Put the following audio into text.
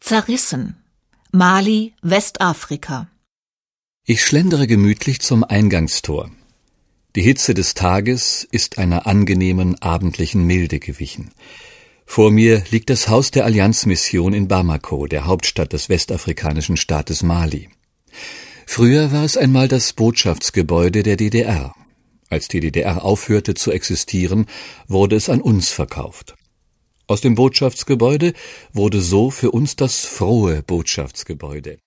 Zerrissen. Mali, Westafrika. Ich schlendere gemütlich zum Eingangstor. Die Hitze des Tages ist einer angenehmen abendlichen Milde gewichen. Vor mir liegt das Haus der Allianzmission in Bamako, der Hauptstadt des westafrikanischen Staates Mali. Früher war es einmal das Botschaftsgebäude der DDR. Als die DDR aufhörte zu existieren, wurde es an uns verkauft. Aus dem Botschaftsgebäude wurde so für uns das frohe Botschaftsgebäude.